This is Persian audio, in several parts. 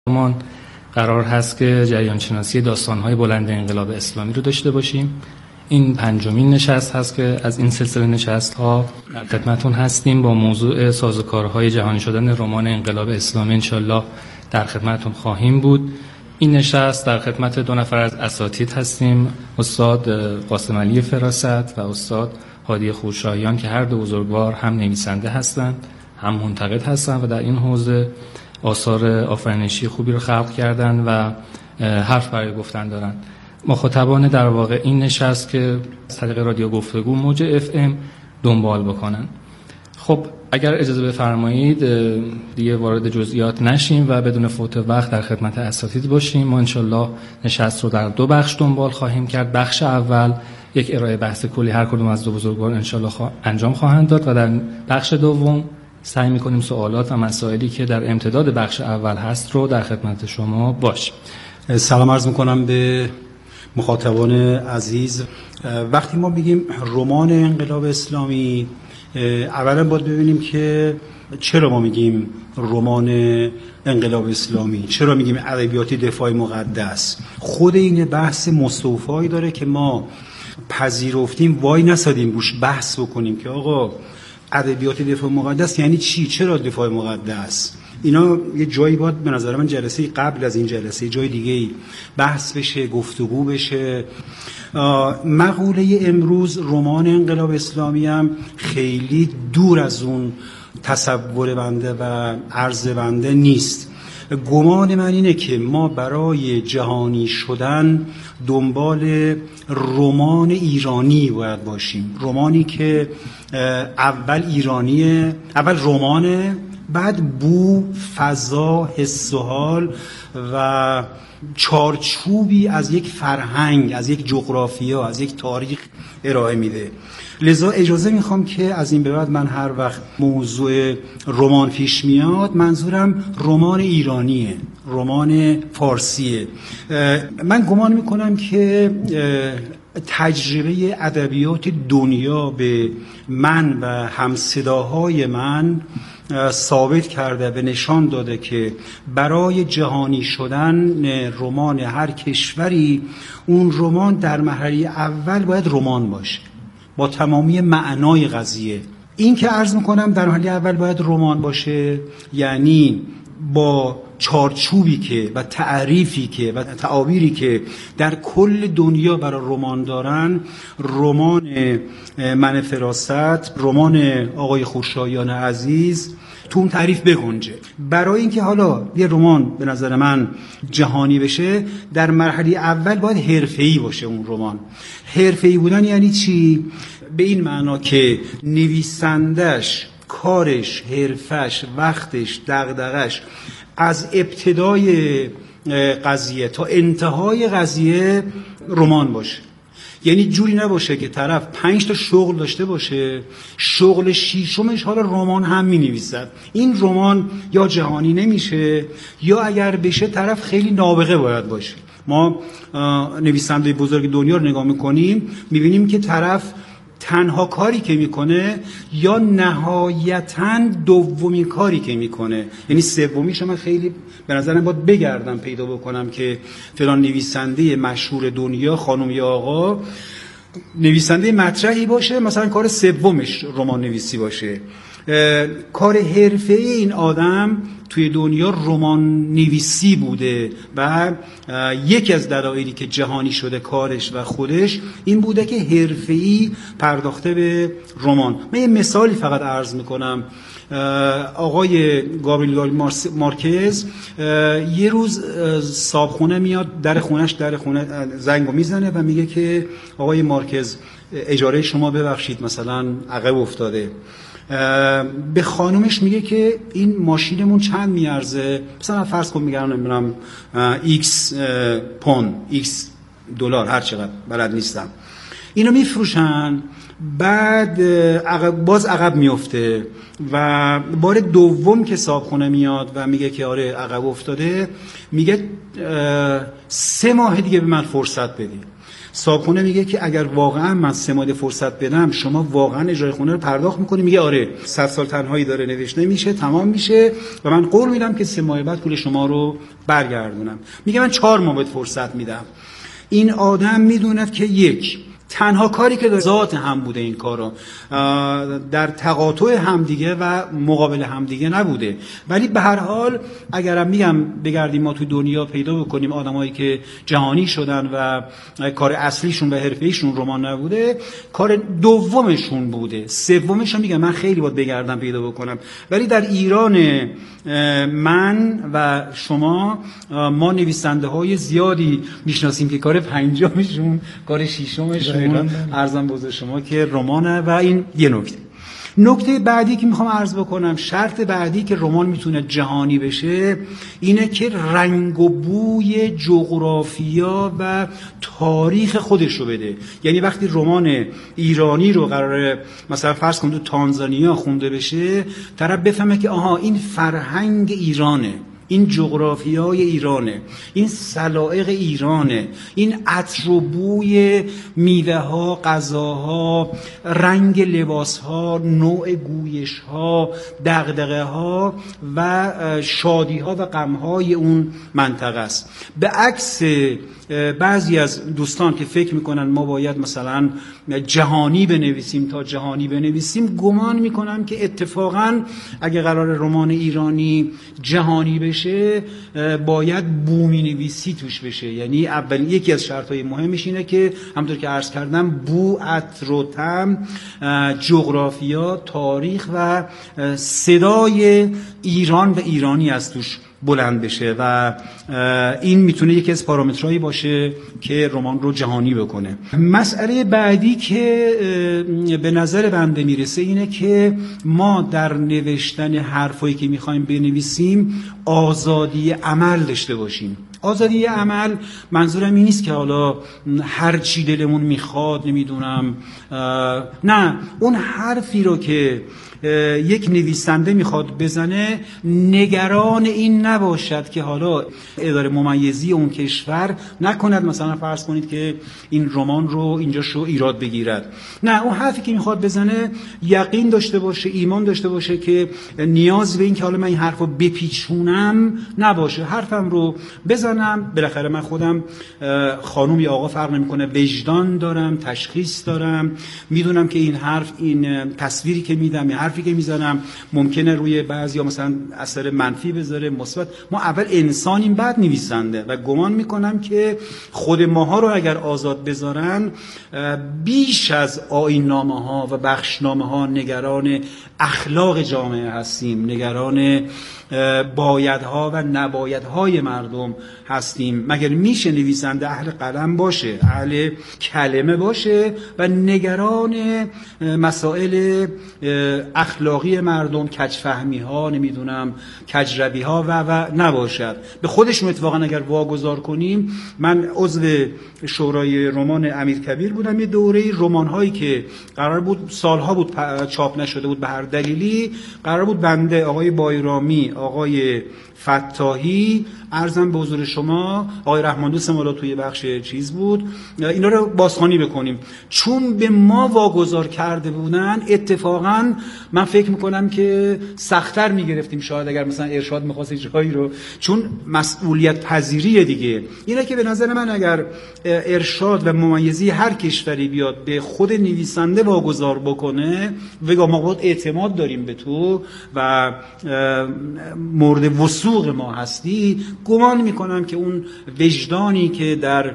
ما قرار هست که جریان شناسی داستان‌های بلند انقلاب اسلامی رو داشته باشیم. این پنجمین نشست هست که از این سلسله نشست‌ها در خدمتتون هستیم با موضوع سازوکارهای جهانی شدن رمان انقلاب اسلامی. انشالله در خدمتتون خواهیم بود. این نشست در خدمت دو نفر از اساتید هستیم، استاد قاسم علی فراست و استاد هادی خورشاهیان که هر دو بزرگوار هم نویسنده هستند هم منتقد هستند و در این حوزه آثار آفرینشی خوبی رو خلق کردن و حرف برای گفتن دارن. مخاطبان در واقع این نشست که از طریق رادیو گفتگو موج FM دنبال بکنن. خب اگر اجازه بفرمایید دیگه وارد جزئیات نشیم و بدون فوت وقت در خدمت اساتید باشیم. ما انشالله نشست رو در دو بخش دنبال خواهیم کرد. بخش اول یک ارائه بحث کلی هر کدوم از دو بزرگوار انشالله انجام خواهند داد و در بخش دوم سعی می‌کنیم سوالات و مسائلی که در امتداد بخش اول هست رو در خدمت شما باشیم. سلام عرض می‌کنم به مخاطبان عزیز. وقتی ما میگیم رمان انقلاب اسلامی، اولا باید ببینیم که چرا ما میگیم رمان انقلاب اسلامی، چرا میگیم ادبیات دفاع مقدس. خود این بحث مستوفایی داره که ما پذیرفتیم، وای نسادیم روش بحث بکنیم که آقا ادبیات دفاع مقدس یعنی چی، چرا دفاع مقدس. اینا یه جایی باید به نظر من جلسه قبل از این جلسه جای دیگه بحث بشه، گفتگو بشه. مقوله امروز رمان انقلاب اسلامی هم خیلی دور از اون تصور بنده و عرض بنده نیست. گمان من اینه که ما برای جهانی شدن دنبال رمان ایرانی باید باشیم، رمانی که اول ایرانیه، اول رمانه، بعد بو، فضا، حس و حال و چارچوبی از یک فرهنگ، از یک جغرافیا، از یک تاریخ ارائه میده. لذا اجازه میخوام که از این به بعد من هر وقت موضوع رمان پیش میاد منظورم رمان ایرانیه، رمان فارسیه. من گمان میکنم که تجربه ادبیات دنیا به من و همصداهای من ثابت کرده و نشان داده که برای جهانی شدن رمان هر کشوری اون رمان در مرحله اول باید رمان باشه با تمامی معنای قضیه. این که عرض میکنم در مرحله اول باید رمان باشه یعنی با چارچوبی که و تعریفی که و تعابیری که در کل دنیا برای رمان دارن، رمان من فراست، رمان آقای خورشاهیان عزیز تو اون تعریف بگنجه. برای اینکه حالا یه رمان به نظر من جهانی بشه در مرحله اول باید حرفه‌ای باشه. اون رمان حرفه‌ای بودن یعنی چی؟ به این معنا که نویسندش، کارش، حرفش، وقتش، دغدغش از ابتدای قضیه تا انتهای قضیه رمان باشه. یعنی جوری نباشه که طرف 5 تا شغل داشته باشه، شغل شیشمش حالا رمان هم می‌نویسد. این رمان یا جهانی نمیشه یا اگر بشه طرف خیلی نابغه باید باشه. ما نویسنده بزرگ دنیا رو نگاه می‌کنیم می‌بینیم که طرف تنها کاری که میکنه یا نهایتاً دومی کاری که میکنه، یعنی سومیش من خیلی به نظرم باید بگردم پیدا بکنم که فلان نویسنده مشهور دنیا، خانم یا آقا، نویسنده مطرحی باشه مثلا کار سومش رمان نویسی باشه. کار حرفه‌ای این آدم توی دنیا رمان نویسی بوده و یکی از دلایلی که جهانی شده کارش و خودش این بوده که حرفه‌ای پرداخته به رمان. من یه مثالی فقط عرض میکنم. آقای گابریل مارکز یه روز صاحبخونه میاد در خونش زنگو میزنه و میگه که آقای مارکز اجاره شما ببخشید مثلا عقب افتاده. به خانومش میگه که این ماشینمون چند میارزه، مثلا فرض کن میگم نمیدونم ایکس پوند، ایکس دلار، هر چقدر بلد نیستم. اینو میفروشن، بعد عقب میفته و بار دوم که صاحبخونه میاد و میگه که آره عقب افتاده، میگه 3 ماه دیگه به من فرصت بدید. صاحبخونه میگه که اگر واقعا من 3 ماه فرصت بدم شما واقعا اجرای خونه رو پرداخت میکنی؟ میگه آره. 100 سال تنهایی داره نوشته میشه، تمام میشه و من قول میدم که 3 ماه بعد پول شما رو برگردونم. میگه من 4 ماه بهت فرصت میدم. این آدم میدوند که یک، تنها کاری که ذات هم بوده این کارو در تقاطع همدیگه و مقابل همدیگه نبوده، ولی به هر حال اگرم میگم بگردیم ما تو دنیا پیدا بکنیم آدمایی که جهانی شدن و کار اصلیشون و حرفه‌ایشون رمان نبوده، کار دومشون بوده. سومش هم میگم من خیلی باید بگردم پیدا بکنم، ولی در ایران من و شما ما نویسنده های زیادی میشناسیم که کار پنجمشون، کار ششمشون عرضم بزرگ شما که رمانه. و این یه نکته بعدی که میخوام عرض بکنم، شرط بعدی که رمان میتونه جهانی بشه اینه که رنگ و بوی جغرافیا و تاریخ خودش رو بده. یعنی وقتی رمان ایرانی رو قراره مثلا فرض کنید تو تانزانیا خونده بشه، طرف بفهمه که آها این فرهنگ ایرانه، این جغرافیای ایرانه، این سلائق ایرانه، این عطر و بوی میوه ها، غذاها، رنگ لباس ها، نوع گویش ها، دغدغه ها و شادی ها و غم های اون منطقه است. به عکس بعضی از دوستان که فکر میکنن ما باید مثلا جهانی بنویسیم تا جهانی بنویسیم، گمان میکنم که اتفاقا اگه قرار رمان ایرانی جهانی بشه باید بومی نویسی توش بشه. یعنی اولین یکی از شرطهای مهمش اینه که همونطور که عرض کردم بو، عطر و طعم، جغرافیا، تاریخ و صدای ایران و ایرانی از توش بلند بشه و این میتونه یکی از پارامترهایی باشه که رمان رو جهانی بکنه. مسئله بعدی که به نظر بنده میرسه اینه که ما در نوشتن حرفایی که میخوایم بنویسیم آزادی عمل داشته باشیم. آزادی عمل منظورم این نیست که حالا هر چی دلمون میخواد نمیدونم، نه، اون حرفی رو که یک نویسنده میخواد بزنه نگران این نباشد که حالا اداره ممیزی اون کشور نکند مثلا فرض کنید که این رمان رو اینجا شو ایراد بگیرد. نه، اون حرفی که میخواد بزنه یقین داشته باشه، ایمان داشته باشه که نیاز به این که حالا من این حرف رو بپیچونم نباشه، حرفم رو بزنم. بالاخره من خودم خانم یا آقا فرق نمیکنه، وجدان دارم، تشخیص دارم، میدونم که این حرف، این تصویری که میدم، این حرفی که میزنم ممکنه روی بعضیا مثلا اثر منفی بذاره، مثبت. ما اول انسانیم بعد نویسنده و گمان میکنم که خود ماها رو اگر آزاد بذارن بیش از آیین‌نامه ها و بخشنامه ها نگران اخلاق جامعه هستیم، نگران بایدها و نبایدهای مردم هستیم. مگر میشه نویسنده اهل قلم باشه، اهل کلمه باشه و نگران مسائل اخلاقی مردم، کجفهمی ها، نمیدونم کجروی ها و نباشد؟ به خودشون اتفاقا اگر واگذار کنیم، من عضو شورای رمان امیرکبیر بودم، یه دوره رمان هایی که قرار بود سالها بود چاپ نشده بود به هر دلیلی، قرار بود بنده، آقای بایرامی، آقای فتاحی، عرضم به حضور شما، آقای رحماندوست مولا توی بخش چیز بود، اینا رو بازخوانی بکنیم. چون به ما واگذار کرده بودن اتفاقا من فکر میکنم که سخت‌تر میگرفتیم شاید اگر مثلا ارشاد میخواست جایی رو، چون مسئولیت پذیری دیگه اینه که به نظر من اگر ارشاد و ممیزی هر کشوری بیاد به خود نویسنده واگذار بکنه، بگه ما باید اعتماد داریم به تو و مورد وثوق ما هستی، گمان میکنم که اون وجدانی که در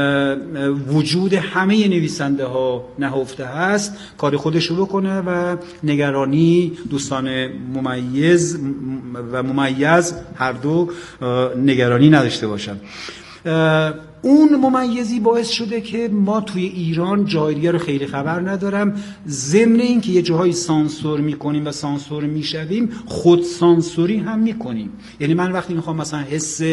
وجود همه نویسنده ها نهفته هست کار خودش رو بکنه و نگرانی دوستان ممیز و ممیز هر دو نگرانی نداشته باشن. اون ممیزی باعث شده که ما توی ایران جای دیگه رو خیلی خبر ندارم، ضمن این که یه جاهای سانسور میکنیم و سانسور میشویم، خود سانسوری هم میکنیم. یعنی من وقتی میخوام مثلا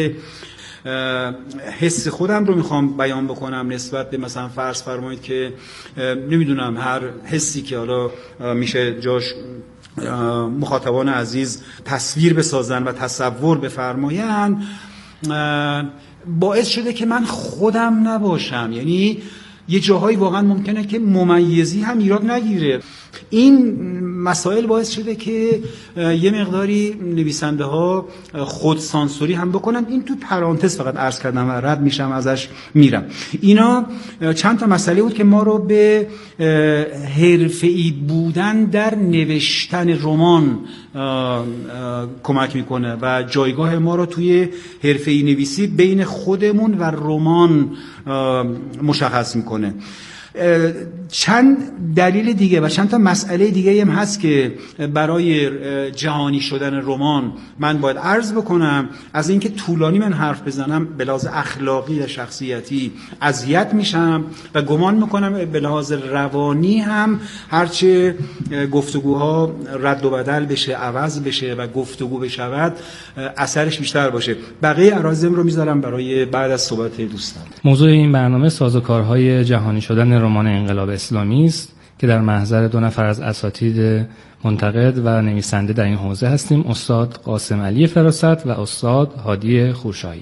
حس خودم رو میخوام بیان بکنم نسبت به مثلا فرض فرمایید که نمیدونم هر حسی که حالا میشه جاش مخاطبان عزیز تصویر بسازن و تصور بفرمایند، باعث شده که من خودم نباشم. یعنی یه جاهایی واقعا ممکنه که ممیزی هم ایراد نگیره. این مسائل باعث شده که یه مقداری نویسنده ها خود سانسوری هم بکنن. این تو پرانتز فقط عرض کردم و رد میشم ازش میرم. اینا چند تا مسئله بود که ما رو به حرفه‌ای بودن در نوشتن رمان کمک میکنه و جایگاه ما رو توی حرفه‌ای نویسی بین خودمون و رمان مشخص میکنه. چند دلیل دیگه و چند تا مسئله دیگه هم هست که برای جهانی شدن رمان من باید عرض بکنم. از اینکه طولانی من حرف بزنم به لحاظ اخلاقی و شخصیتی اذیت میشم و گمان میکنم به لحاظ روانی هم هرچه گفتگوها رد و بدل بشه، عوض بشه و گفتگو بشود، اثرش بیشتر باشه. بقیه اراذم رو میذارم برای بعد از صحبت دوستان. موضوع این برنامه سازوکارهای جهانی شدن رمان انقلاب اسلامی است که در محضر 2 نفر از اساتید منتقد و نویسنده در این حوزه هستیم، استاد قاسم علی فراست و استاد هادی خورشاهی.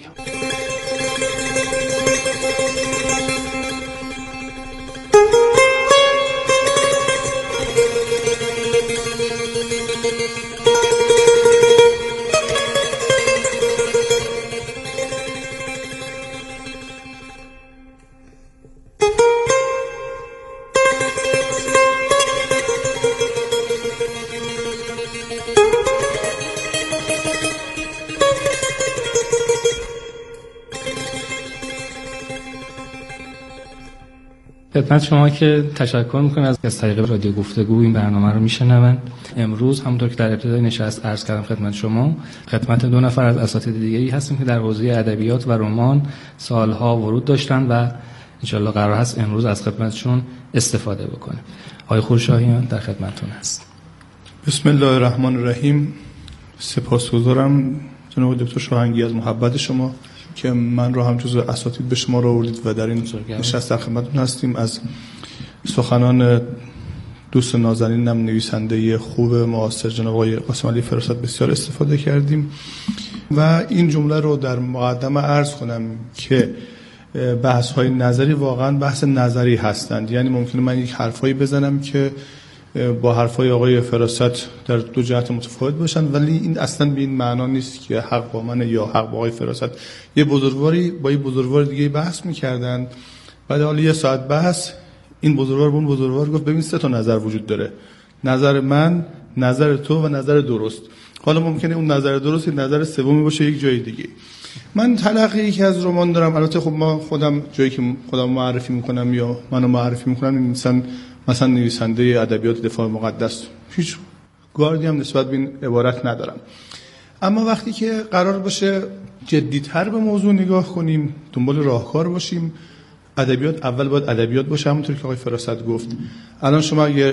خدمت شما که تشکر میکنم از طریق رادیو گفتگو این برنامه رو میشنوند. امروز همونطور که در ابتدای نشست عرض کردم خدمت شما، خدمت 2 نفر از اساتید دیگری هستیم که در حوزه ادبیات و رمان سالها ورود داشتن و انشالله قرار هست امروز از خدمتشون استفاده بکنیم. آقای خورشاهیان در خدمتتون هست. بسم الله الرحمن الرحیم. سپاسگزارم جناب دکتر شاهنگی از محبت شما که من رو هم جزو اساتید به شما رو آوردید و در این نشست در خدمتتون هستیم. از سخنان دوست نازنینم نویسنده خوب معاصر جناب آقای قاسم علی فراست بسیار استفاده کردیم و این جمله رو در مقدمه عرض کنم که بحث‌های نظری واقعا بحث نظری هستند. یعنی ممکنه من یک حرفایی بزنم که با حرفای آقای فراست در 2 جهت متفاوت باشن، ولی این اصلا به این معنا نیست که حق با من یا حق با آقای فراست. یه بزرگواری با یه بزرگوار دیگه بحث می‌کردن، بعد حالا 1 ساعت بحث این بزرگوار به اون بزرگوار گفت ببین 3 تا نظر وجود داره، نظر من، نظر تو و نظر درست. حالا ممکنه اون نظر درست نظر سومی باشه یک جای دیگه. من تلقی که از رمان دارم، البته خب ما خودم جایی که خودم معرفی می‌کنم یا منو معرفی می‌کنم مثلا نویسنده ادبیات دفاع مقدس، هیچ گاردی هم نسبت به این عبارت ندارم. اما وقتی که قرار باشه جدی‌تر به موضوع نگاه کنیم، دنبال راهکار باشیم، ادبیات اول باید ادبیات باشه، همونطور که آقای فراست گفت. الان شما اگر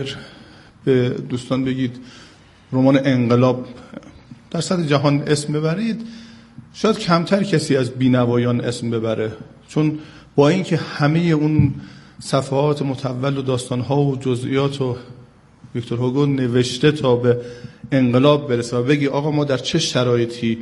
به دوستان بگید رمان انقلاب در سطح جهان اسم ببرید، شاید کمتر کسی از بی‌نوایان اسم ببره، چون با اینکه همه اون صفحات متول و داستان‌ها و جزئیات و ویکتور هوگو نوشته تا به انقلاب برسه و بگی آقا ما در چه شرایطی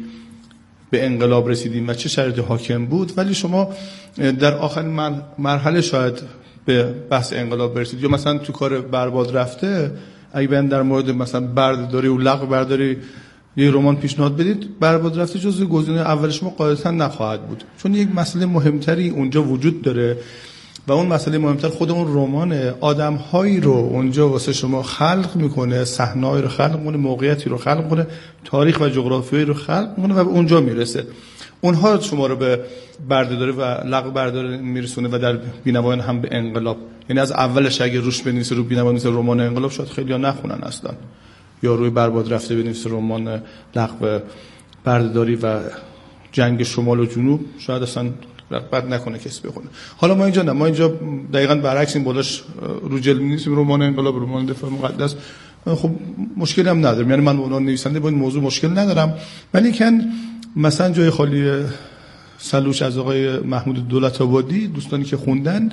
به انقلاب رسیدیم و چه شرایطی حاکم بود، ولی شما در آخرین مرحله شاید به بحث انقلاب برسید. یا مثلا تو کار برباد رفته اگه بیان در مورد مثلا بردهداری و لغو برداری یه رمان پیشنهاد بدید، برباد رفته جزو گزینه اول شما قاعدتاً نخواهد بود، چون یک مسئله مهمتری اونجا وجود داره و اون مسئله مهمتر خود اون رمانه. آدم‌هایی رو اونجا واسه شما خلق میکنه، صحنه‌ای رو خلق میکنه، موقعیتی رو خلق میکنه، تاریخ و جغرافیایی رو خلق میکنه و به اونجا میرسه. اونها شما رو به بردهداری و لغو برداری میرسونه و در بی‌نوایان هم به انقلاب. یعنی از اولش اگه روش بنویسه رو بی‌نوایان مثل رمان انقلاب شاید خیلی‌ها نخونن اصلا، یا روی برباد رفته بنویسه رمان لغو بردهداری و جنگ شمال و جنوب، شاید اصلا بد نکنه کسی بخونه. حالا ما اینجا نه، ما اینجا دقیقاً برعکس این بالاش رو جلد می‌نویسیم رمان انقلاب، رمان دفاع مقدس. خب مشکلی هم ندارم، یعنی من به عنوان نویسنده با این موضوع مشکل ندارم، ولی کن مثلا جای خالی سلوچ از آقای محمود دولت‌آبادی، دوستانی که خوندن،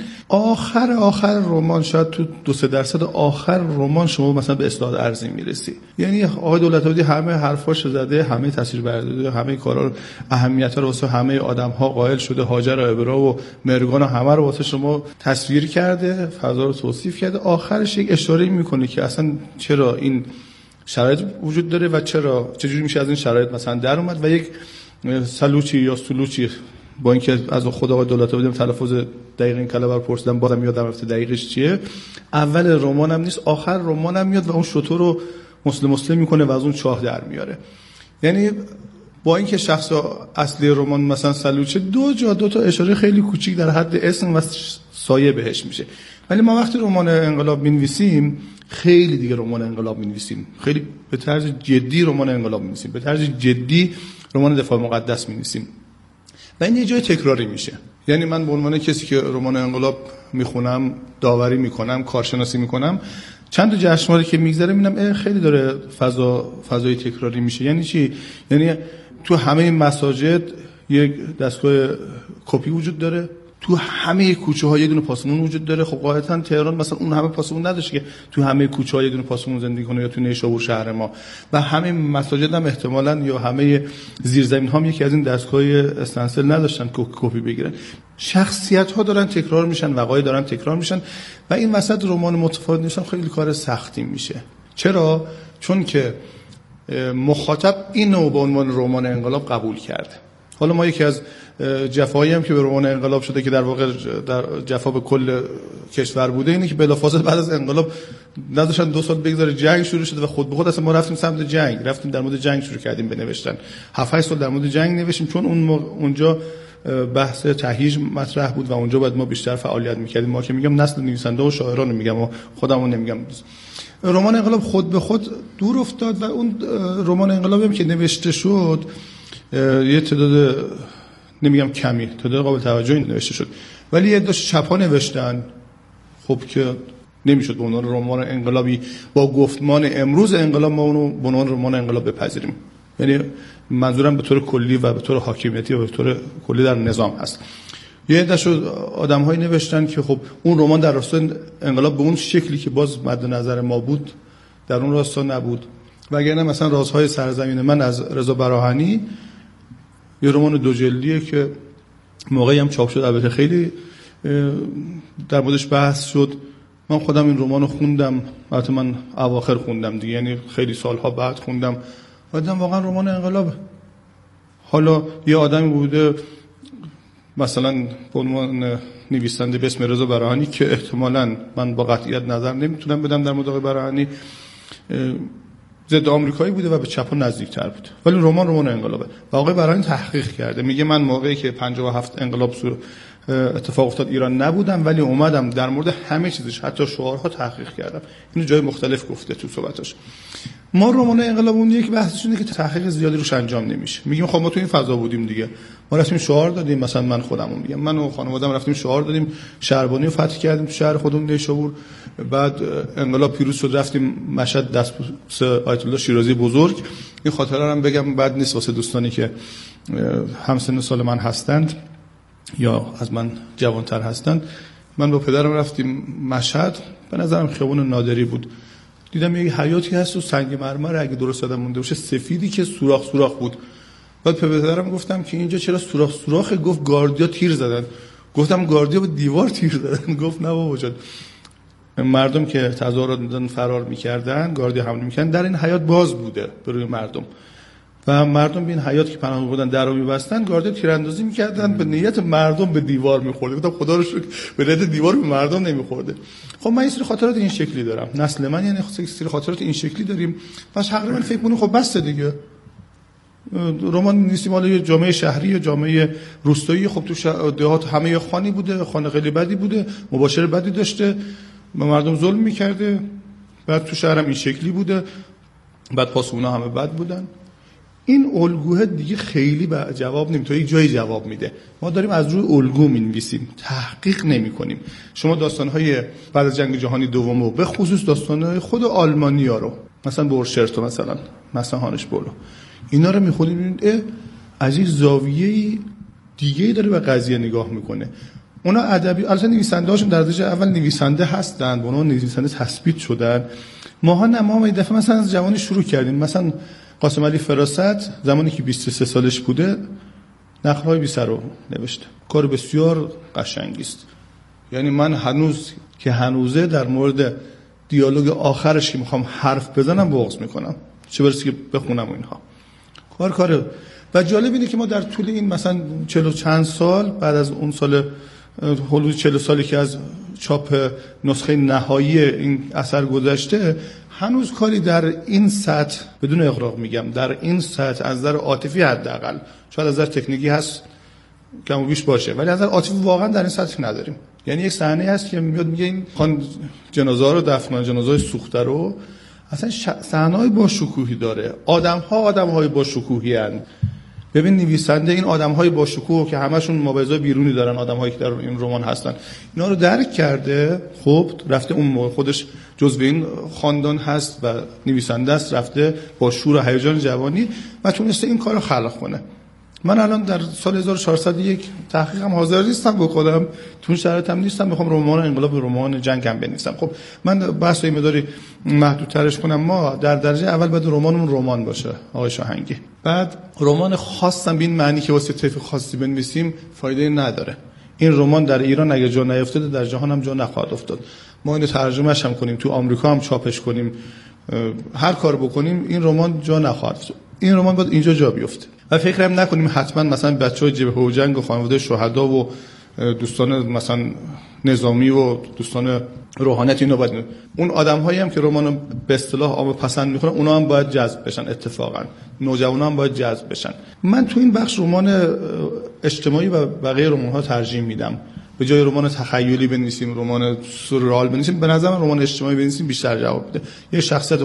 آخر رمان شاید تو 2-3% آخر رمان شما مثلا به اصلاح ارضی میرسی. یعنی آقای دولت‌آبادی همه حرفاش زده، همه تاثیر برداره، همه کارا رو، اهمیت‌ها رو واسه همه آدم‌ها قائل شده، هاجر و ابرا و مرگان و همه رو واسه شما تصویر کرده، فضا رو توصیف کرده. آخرش یک اشاره میکنه که اصلا چرا این شرایط وجود داره و چجوری میشه از این شرایط مثلا در اومد. و یک سلوچی یا سلوچی، با اینکه از خود آقای دولت‌آبادی تلفظ دقیق این کلمه رو پرسیدم بازم یادم رفته دقیقش چیه، اول رمانم نیست آخر رمانم میاد و اون شتر رو مسلم میکنه و از اون چاه در میاره. یعنی با اینکه شخص اصلی رمان مثلا سلوچه، دو تا اشاره خیلی کوچیک در حد اسم و سایه بهش میشه، ولی ما وقتی رمان انقلاب می‌نویسیم خیلی دیگه رمان انقلاب می‌نویسیم، خیلی به طرز جدی رمان انقلاب می‌نویسیم، به طرز جدی رمان دفاع مقدس می‌نویسیم و این یه جای تکراری میشه. یعنی من به عنوان کسی که رمان انقلاب میخونم، داوری میکنم، کارشناسی میکنم، چند تا جشنواره که میگذره میبینم خیلی داره فضای تکراری میشه. یعنی چی؟ یعنی تو همه مساجد یک دستگاه کپی وجود داره، تو همه کوچه‌ها یه دونه پاسمون وجود داره. خب قاعدتاً تهران مثلا اون همه پاسمون نداشت که تو همه کوچه‌ها یه دونه پاسمون زندگی کنه، یا تو نیشابور شهر ما، و همه مساجد هم احتمالاً یا همه زیرزمین‌ها هم یکی از این دستگاه استنسل نداشتن که کپی بگیرن. شخصیت‌ها دارن تکرار میشن، وقایع دارن تکرار میشن و این وسط رمان متفاوت نوشتن خیلی کار سختی میشه. چرا؟ چون که مخاطب اینو به عنوان رمان انقلاب قبول کرده. حالا ما یکی از جفایی هم که به رمان انقلاب شده که در واقع در جفا به کل کشور بوده اینه که بلافاصله بعد از انقلاب نداشتن 2 سال بگذاره جنگ شروع شده و خود به خود اصلا ما رفتیم سمت جنگ، رفتیم در مورد جنگ شروع کردیم بنوشتن. 7-8 سال در مورد جنگ نوشتیم چون اونجا بحث تهییج مطرح بود و اونجا باید ما بیشتر فعالیت می‌کردیم. ما که میگم نسل نویسنده و شاعران میگم و خودمو نمیگم. رمان انقلاب خود به خود دور افتاد و اون رمان انقلابی هم که نوشته شد یه تعداد نمیگم کمی، تعداد قابل توجهی نوشته شد، ولی یه داشت چپا نوشتن. خب که نمیشد به عنوان رمان انقلابی با گفتمان امروز انقلاب ما اونو به عنوان رمان انقلاب بپذیریم. یعنی منظورم به طور کلی و به طور حاکمیتی و به طور کلی در نظام هست. یه داشت آدم‌هایی نوشتن که خب اون رمان در راستای انقلاب به اون شکلی که باز مد نظر ما بود در اون راستا نبود. وگرنه مثلا رازهای سرزمین من از رضا براهنی یه رمان 2 جلدیه که موقعی هم چاپ شد، البته خیلی در موردش بحث شد. من خودم این رمانو خوندم، البته من اواخر خوندم دیگه، یعنی خیلی سالها بعد خوندم و دیدم واقعا رمان انقلابه. حالا یه آدمی بوده مثلا به عنوان نویسنده به اسم رضا براهنی که احتمالاً من با قطعیت نظر نمیتونم بدم در مورد براهنی، ضد آمریکایی بوده و به چپ نزدیک‌تر بود، ولی رمان انقلابه. و آقای براهنی تحقیق کرده، میگه من موقعی که 57 انقلاب اتفاق افتاد ایران نبودم، ولی اومدم در مورد همه چیزش حتی شعارها تحقیق کردم. اینو جای مختلف گفته تو صحبتاش. ما رمان انقلابمون یک بحثش اینه که تحقیق زیادی روش انجام نمیشه. میگیم خب ما تو این فضا بودیم دیگه، ما رفتیم شعار دادیم، مثلا من خودمون میگم من و خانواده‌ام رفتیم شعار دادیم، شهربانی رو فتح کردیم تو شهر خودمون نیشابور، بعد انقلاب پیروز شد رفتیم مشهد دستبوس آیت الله شیرازی بزرگ. این خاطره رو هم بگم بد نیست واسه دوستانی که همسن سال من هستند یا از من جوانتر هستند. من با پدرم رفتیم مشهد، به نظرم خیابون نادری بود، دیدم یه حیاتی هست و سنگ مرمر اگه درست یادم مونده باشه سفیدی که سوراخ بود. بعد پدرم گفتم که اینجا چرا سوراخه؟ گفت گاردیا تیر زدن. گفتم گاردیا به دیوار تیر زدن؟ گفت نه بابا جان، مردم که تظاهرات می‌کردن فرار می‌کردن، گاردیا حمله می‌کردن، در این حیات باز بوده به روی مردم و مردم به این حیات که پناه بردن درو می‌بستن، گاردیا تیراندازی می‌کردن به نیت مردم به دیوار می‌خورد. گفتم خدا رو شکر به نیت دیوار به مردم نمی‌خورده. خب من این سری خاطرات این شکلی دارم، نسل من یعنی سری خاطرات این شکلی داریم. پس تقریبا فکر کنم خب بس دیگه، رمان نیستیم حالا یه جامعه شهری یا جامعه روستایی. خب تو دهات همه خانی بوده، خانه خیلی بدی بوده، مباشر بدی داشته، به مردم ظلم می‌کرده. بعد تو شهرم این شکلی بوده، بعد پاسونا همه بد بودن. این الگوه دیگه خیلی جواب نمیده، تا یک جایی جواب میده. ما داریم از روی الگو می‌نویسیم، تحقیق نمی‌کنیم. شما داستان‌های بعد از جنگ جهانی دوم رو به خصوص داستان‌های خود آلمانی‌ها رو، مثلا بورشرت مثلا هانش بولو، اینا رو می‌خونید می‌بینید عجیب زاویه‌ای دیگه‌ای داره به قضیه نگاه میکنه. اونا ادبی البته نویسنده‌هاشون در درجه اول نویسنده هستن، اونا نویسنده تثبیت شدن. ما این دفعه مثلا از جوانی شروع کردیم. مثلا قاسم علی فراست زمانی که 23 سالش بوده نخل‌های بی سر و نوشته. کار بسیار قشنگی است. یعنی من هنوزه در مورد دیالوگ آخرش که میخوام حرف بزنم بغض میکنم، چه برسه که بخونم و اینها. کار و جالب اینه که ما در طول این مثلا 40 چند سال بعد از اون سال حدود 40 سالی که از چاپ نسخه نهایی این اثر گذشته، هنوز کاری در این سطح، بدون اغراق میگم، در این سطح از نظر عاطفی حداقل، شاید از نظر تکنیکی هست کم و بیش باشه، ولی از نظر عاطفی واقعا در این سطح نداریم. یعنی یک صحنه هست که میاد میگه این خان جنازه رو دفن کنن، جنازه سوخته رو، اصلا صحنه‌ای با شکوهی داره. آدم‌های با شکوهی هستند. ببین نویسنده این آدم‌های با شکوه که همشون مبارزای بیرونی دارن، آدم‌هایی که در این رمان هستن، اینا رو درک کرده. خب رفته اون موقع خودش جزو این خاندان هست و نویسنده است، رفته با شور و هیجان جوانی و تونسته این کارو خلق کنه. من الان در سال 1401 تحقیقم حاضر نیستم بکنم، تو شرایطم نیستم بخوام رمان انقلاب و رمان جنگم بنویسم. خب من بحث این مقداری محدودترش کنم. ما در درجه اول باید رمانمون رمان باشه آقای شاهنگی. بعد رمان خاصم به این معنی که واسه طیف خاصی بنویسیم فایده نداره. این رمان در ایران اگه جا نیافتاده در جهان هم جا نخواهد افتاد. ما اینو ترجمه‌اش هم کنیم، تو آمریکا هم چاپش کنیم، هر کار بکنیم این رمان جا نخواهد افتاد. این رمان باید اینجا جا بیفته. و فکرم نکنیم حتما مثلا بچهای جبهه و جنگ و خانواده شهدا و دوستان مثلا نظامی و دوستان روحانیت اینا باید، اون آدم‌هایی هم که رمانو به اصطلاح عام پسند می‌کنن اونا هم باید جذب بشن. اتفاقا نوجوانا هم باید جذب بشن. من تو این بخش رمان اجتماعی و بقیه رمان‌ها ترجیح میدم. به جای رمان تخیلی بنویسیم، رمان سورئال بنویسیم، به نظر من رمان اجتماعی بنویسیم بیشتر جواب میده. یه شخصیت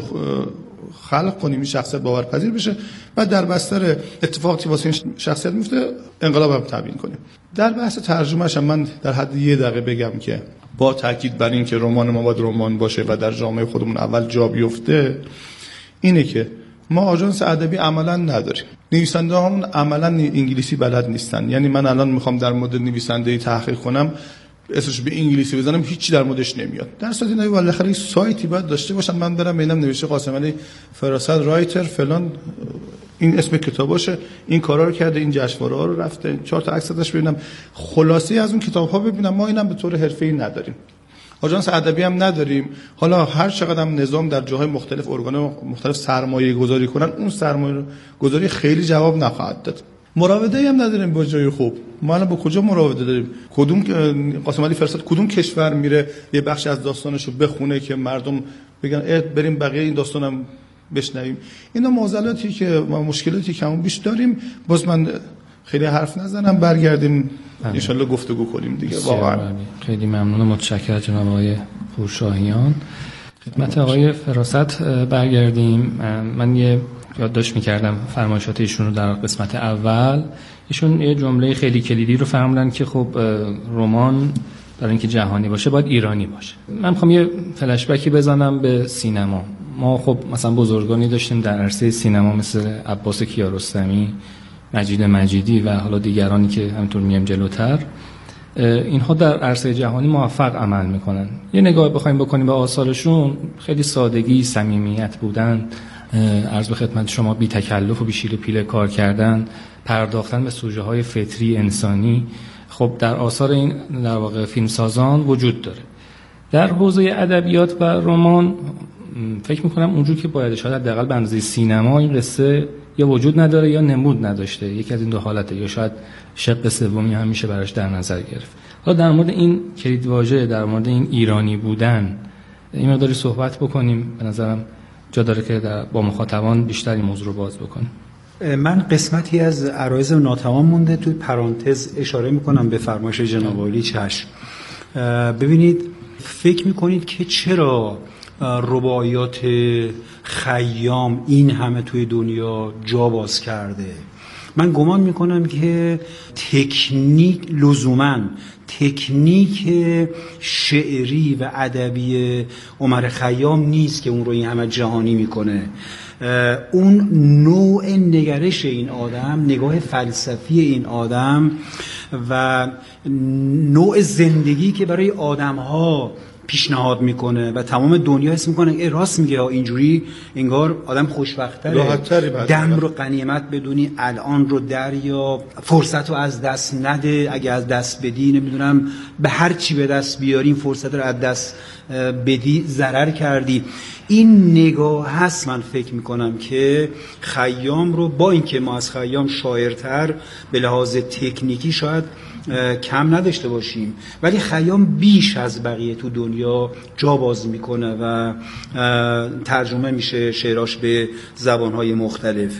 خلق کنیم، این شخصیت باورپذیر بشه، بعد در بستر اتفاقی واسه این شخصیت میفته انقلاب هم تبیین کنیم. در بحث ترجمه‌اش من در حد 1 دقیقه بگم که با تاکید بر این که رمان ما باید رمان باشه و در جامعه خودمون اول جا بیفته، اینه که ما آژانس ادبی عملا نداریم. نویسنده‌هامون عملا انگلیسی بلد نیستن. یعنی من الان میخوام در مورد نویسنده‌ای تحقیق کنم، اسمش به انگلیسی بزنم هیچی در موردش نمیاد. در صورتی اینا بالاخره سایتی باید داشته باشن، من برم ببینم نوشته قاسم علی فراست رایتر فلان، این اسم کتاباشه، این کارا رو کرده، این جشنواره‌ها رو رفته، 4 تا عکس ازش ببینم، خلاصه از اون کتاب‌ها ببینم. ما اینم به طور حرفه‌ای نداریم. آژانس ادبی هم نداریم. حالا هر چقدر هم نظام در جاهای مختلف ارگان‌های مختلف سرمایه گذاری کنن، اون سرمایه گذاری خیلی جواب نخواهد داد. مراوده‌ای هم نداریم با جای خوب. ما الان با کجا مراوده داریم؟ کدوم قاسم علی فراست کدوم کشور میره یه بخش از داستانشو بخونه که مردم بگن بریم بقیه این داستانم بشنویم؟ اینا معضلاتی که ما مشکلاتی که همون بیش داریم. باز من خیلی حرف نزنم، برگردیم ان شاءالله گفتگو کنیم دیگه. واقعا خیلی ممنون و متشکرم جناب آقای پورشاهیان. خدمت آقای فراست برگردیم. من یه یادداشت می‌کردم فرمایشات ایشون رو در قسمت اول. ایشون یه جمله خیلی کلیدی رو فرمودن که خب رمان برای اینکه جهانی باشه باید ایرانی باشه. من می‌خوام یه فلش بکی بزنم به سینما. ما خب مثلا بزرگانی داشتیم در عرصه سینما مثل عباس کیارستمی، مجید مجیدی و حالا دیگرانی که همینطور میام جلوتر. اینها در عرصه جهانی موفق عمل میکنن. یه نگاه بخوایم بکنیم به آثارشون، خیلی سادگی، صمیمیت بودن، عرض به خدمت شما بی تکلف و بی شیل و پیله کار کردن، پرداختن به سوژه های فطری انسانی، خب در آثار این در واقع فیلمسازان وجود داره. در حوزه ادبیات و رمان فکر میکنم اونجور که باید، شاید حداقل به اندازه سینما این قصه یا وجود نداره یا نمود نداشته. یکی از این دو حالته، یا شاید شق سومی هم میشه براش در نظر گرفت. حالا در مورد این کلیدواژه، در مورد این ایرانی بودن این مقداری صحبت بکنیم. به نظرم جا داره که با مخاطبان بیشتر این موضوع رو باز بکنیم. من قسمتی از عرایض ناتمام مونده، توی پرانتز اشاره میکنم به فرمایش جناب عالی. چشم. ببینید، فکر میکنید که چرا رباعیات خیام این همه توی دنیا جا باز کرده؟ من گمان میکنم که لزوماً تکنیک شعری و ادبی عمر خیام نیست که اون رو این همه جهانی میکنه. اون نوع نگرش این آدم، نگاه فلسفی این آدم و نوع زندگی که برای آدم‌ها پیشنهاد میکنه و تمام دنیا حس میکنه راست میگه، اینجوری انگار آدم خوشبخت‌تره، دم رو غنیمت بدونی، الان رو دریا، فرصت رو از دست نده، اگه از دست بدی نمیدونم به هر چی به دست بیاری این فرصت رو از دست بدی ضرر کردی. این نگاه هست. من فکر میکنم که خیام رو، با اینکه ما از خیام شاعرتر به لحاظ تکنیکی شاید کم نداشته باشیم، ولی خیام بیش از بقیه تو دنیا جا باز میکنه و ترجمه میشه شعراش به زبانهای مختلف.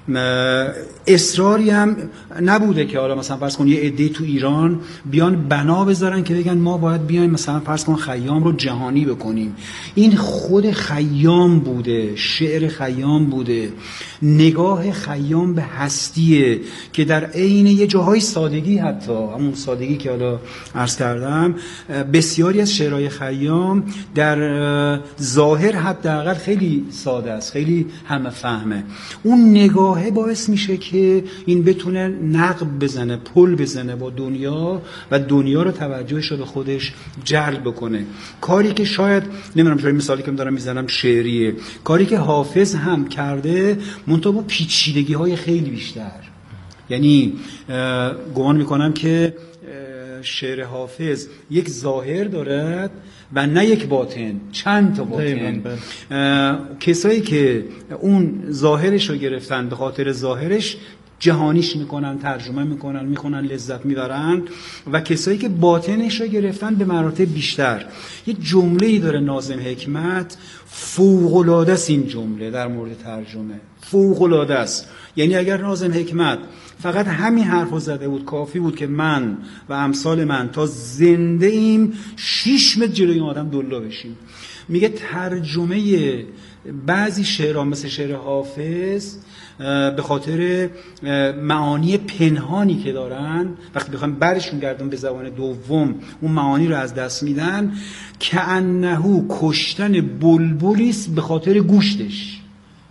اصراری هم نبوده که حالا مثلا فرض کن یه عده تو ایران بیان بنا بذارن که بگن ما باید بیایم مثلا فرض کن خیام رو جهانی بکنیم. این خود خیام بوده، شعر خیام بوده، نگاه خیام به هستیه که در عین یه جاهای سادگی، حتی همون سادگی که حالا عرض کردم، بسیاری از شعرهای خیام در ظاهر حداقل خیلی ساده است، خیلی همه فهمه. اون نگاه باعث میشه که این بتونه نقب بزنه، پل بزنه با دنیا و دنیا رو توجهش رو به خودش جلب بکنه. کاری که شاید نمیدونم، شاید مثالی که دارم میزنم شعریه، کاری که حافظ هم کرده منتها با پیچیدگی‌های خیلی بیشتر. یعنی گمان میکنم که شعر حافظ یک ظاهر دارد و نه یک باطن، چند تا باطن. کسایی که اون ظاهرش رو گرفتن به خاطر ظاهرش جهانیش میکنن، ترجمه میکنن، میخونن، لذت میبرن، و کسایی که باطنش رو گرفتن به مراتب بیشتر. یه جمله‌ای داره ناظم حکمت، فوق‌العاده است این جمله در مورد ترجمه، فوق‌العاده است. یعنی اگر ناظم حکمت فقط همین حرفو زده بود کافی بود که من و امثال من تا زنده ایم 6 متر جلوی آدم دلا بشیم. میگه ترجمه بعضی شعرها مثل شعر حافظ به خاطر معانی پنهانی که دارن، وقتی بخوام برشون گردون به زبان دوم اون معانی رو از دست میدن، کأنه کشتن بلبلی است به خاطر گوشتش.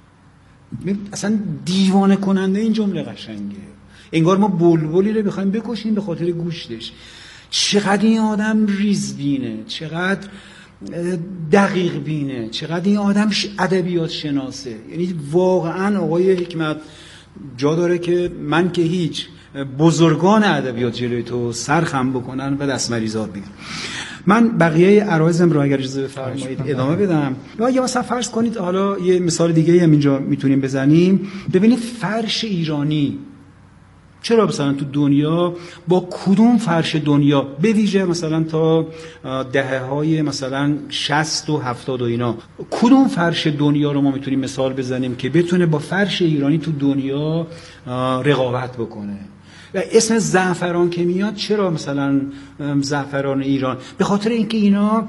اصلا دیوانه کننده این جمله قشنگه. انگار ما بلبلی رو بخوایم بکشیم به خاطر گوشتش. چقدر این آدم ریزبینه، چقدر دقیق بینه، چقدر این آدم ادبیات شناسه. یعنی واقعا آقای حکمت جا داره که من که هیچ، بزرگان ادبیات جلوی تو سرخم بکنن و دستمریزات بگن. من بقیه عرایزم رو اگر اجازه بفرمایید ادامه بدم. یا مثلا فرض کنید، حالا یه مثال دیگه هم اینجا میتونیم بزنیم. ببینید فرش ایرانی چرا مثلا تو دنیا با کدوم فرش دنیا، به ویژه مثلا تا دهه‌های مثلا 60 و 70 و اینا، کدوم فرش دنیا رو ما میتونیم مثال بزنیم که بتونه با فرش ایرانی تو دنیا رقابت بکنه؟ و اسم زعفران که میاد، چرا مثلا زعفران ایران؟ به خاطر اینکه اینا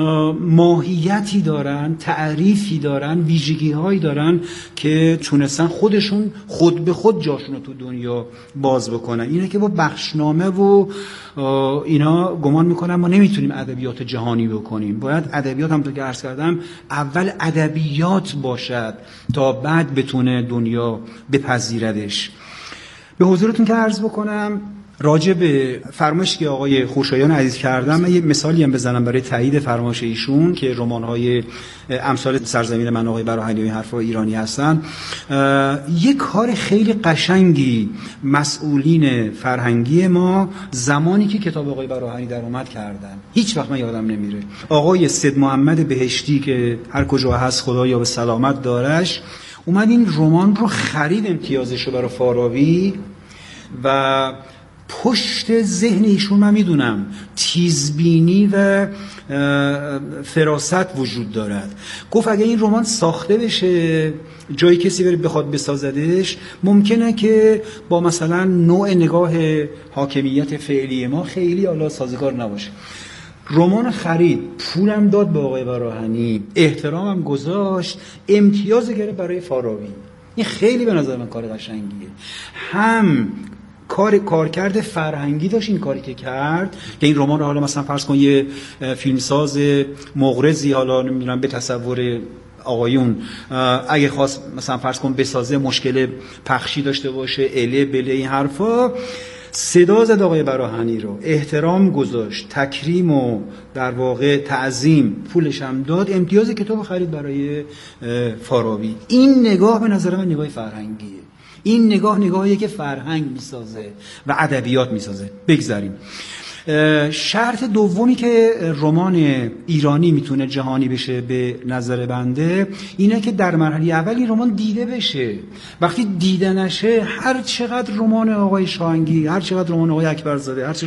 ماهیتی دارن، تعریفی دارن، ویژگی‌هایی دارن که تونستن خودشون خود به خود جاشون رو تو دنیا باز بکنن. اینه که با بخشنامه و اینا گمان میکنم ما نمیتونیم ادبیات جهانی بکنیم. باید ادبیات، هم تو که عرض کردم، اول ادبیات باشد تا بعد بتونه دنیا بپذیردش. به حضورتون که عرض بکنم راجع به فرمایشی که آقای خوشایان عزیز کردم، من یه مثالی هم بزنم برای تایید فرمایش ایشون که رمان‌های امثال سرزمین من آقای براهنی و این حرفا ایرانی هستن. یک کار خیلی قشنگی مسئولین فرهنگی ما زمانی که کتاب آقای براهنی در اومد کردن، هیچ وقت من یادم نمیره. آقای سید محمد بهشتی که هر کجا هست خدا یا به سلامت دارش، اومد این رمان رو خرید، امتیازش رو برای فارابی، و پشت ذهن ایشون من میدونم تیزبینی و فراست وجود دارد. گفت اگه این رمان ساخته بشه، جایی کسی بره بخواد بسازدش، ممکنه که با مثلا نوع نگاه حاکمیت فعلی ما خیلی اعلی سازگار نباشه. رمان خرید، پولم داد به آقای براهنی، احترامم گذاشت، امتیاز گرفت برای فارابی. این خیلی به نظر من کار قشنگیه. هم کارکرد فرهنگی داشت این کاری که کرد که این رمان رو حالا مثلا فرض کن یه فیلمساز مغرضی، حالا نمیدونم به تصور آقایون اگه خواست مثلا فرض کن بسازه، مشکل پخشی داشته باشه، اله بله این حرفا، صدا زد آقای براهنی رو، احترام گذاشت، تکریم و در واقع تعظیم، پولش هم داد، امتیاز کتاب خرید برای فارابی. این نگاه به نظر من نگاه فرهنگیه. این نگاهیه که فرهنگ میسازه و ادبیات میسازه. بگذاریم. شرط دومی که رمان ایرانی میتونه جهانی بشه به نظر بنده اینه که در مرحله اول این رمان دیده بشه. وقتی دیده نشه، هر چقدر رمان آقای شاهنگی، هر چقدر رمان آقای اکبرزاده، هر